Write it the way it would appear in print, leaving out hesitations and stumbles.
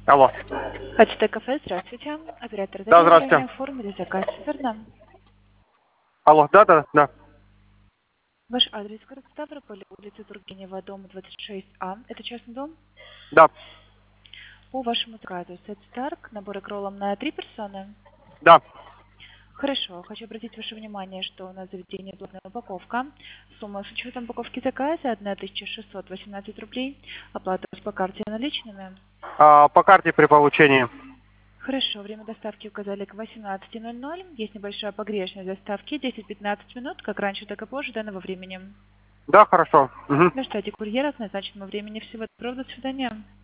Алло. ХТТ кафе, здравствуйте. Оператор Да, заказывания, здравствуйте. оформили заказ, верно? Алло, да. Ваш адрес город Ставрополь, улица Тургенева, дом 26А. Это частный дом? Да, По вашему заказу сет Старк, набор кролом на 3 персоны. да. Хорошо, хочу обратить ваше внимание, что у нас заведение платная упаковка. Сумма с учетом упаковки заказа 1618 рублей. Оплата по карте наличными. По карте при получении. Хорошо, время доставки указали к 18:00. Есть небольшая погрешность доставки, 10-15 минут, как раньше, так и позже данного времени. Да, хорошо. Угу. На штате курьера к назначенному времени всего доброго, до свидания.